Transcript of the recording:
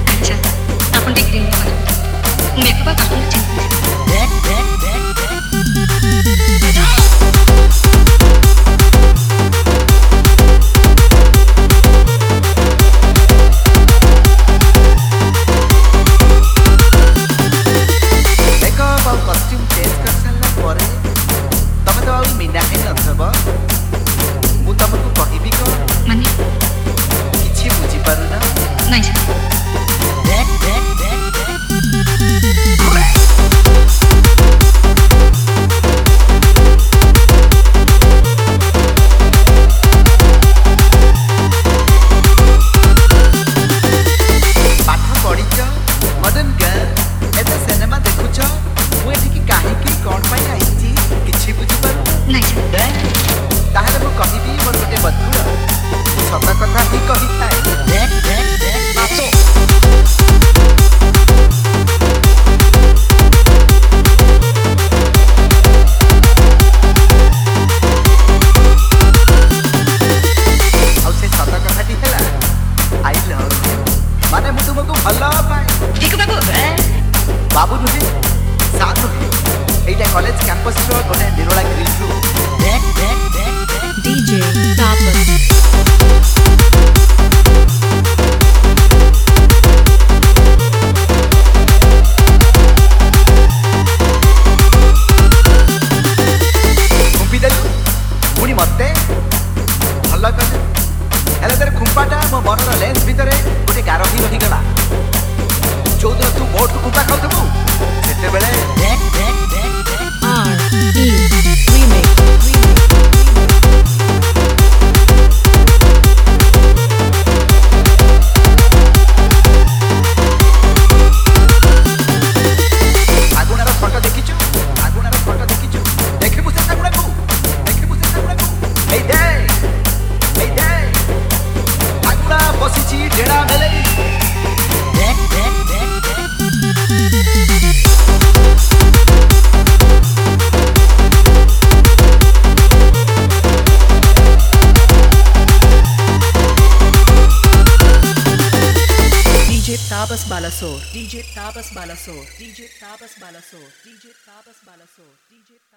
अच्छा आपण ते क्रीम बनवतो मेकअप आपण कॉस्ट्यूम चेंज कर सारा पर तमें तो मीना ही नथब मु तुमको कहबी कौन माने किछि बुझी पारुना नहीं सर पाठ पढ़ीच मॉडर्न गर्ल एत सिनेमा देखुछ मु एठी काहेकि कोन पाई आइछि किछि बुझी पारु नहीं सर ताहले मु कहबी मोर गोटे बदुर सत कथा ही कहि थाए नाचो आउ से सत कथाटी हैला आई लव माने मु तुमको भलो पाए ठीक बाबू बाबू नुहे साथ नुहे एटा कॉलेज कैंपस रो गोटे निरोला ग्रिल रू डीजे तापस खुंपी देलु पुणी मते भल कर हेले तेरे खुंपाटा मो मनर लेंस भितरे गोटे गारही रही गला जो दिन तू मोट खुंपा खाउथबु सेते बेले आगुनार फोटो देखिछु आगुनार फोटो देखिछु देखिबु से सागुनाकू देखिबु से सागुनाकू ए दे आगुना बसिछि डेडा मेले Tabas Balasor, DJ Tabas Balasor, DJ Tabas Balasor, DJ Tabas Balasor, DJ